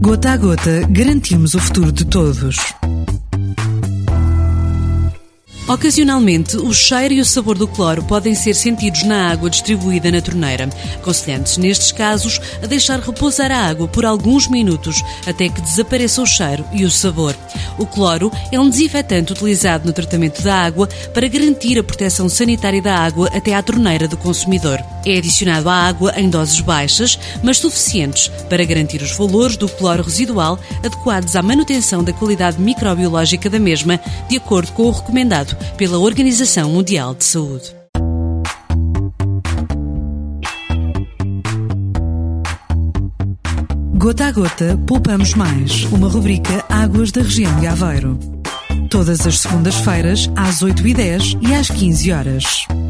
Gota a gota, garantimos o futuro de todos. Ocasionalmente, o cheiro e o sabor do cloro podem ser sentidos na água distribuída na torneira, aconselhando-se, nestes casos, a deixar repousar a água por alguns minutos até que desapareça o cheiro e o sabor. O cloro é um desinfetante utilizado no tratamento da água para garantir a proteção sanitária da água até à torneira do consumidor. É adicionado à água em doses baixas, mas suficientes para garantir os valores do cloro residual adequados à manutenção da qualidade microbiológica da mesma, de acordo com o recomendado pela Organização Mundial de Saúde. Gota a gota, poupamos mais. Uma rubrica Águas da região de Aveiro. Todas as segundas-feiras, às 8h10 e às 15h.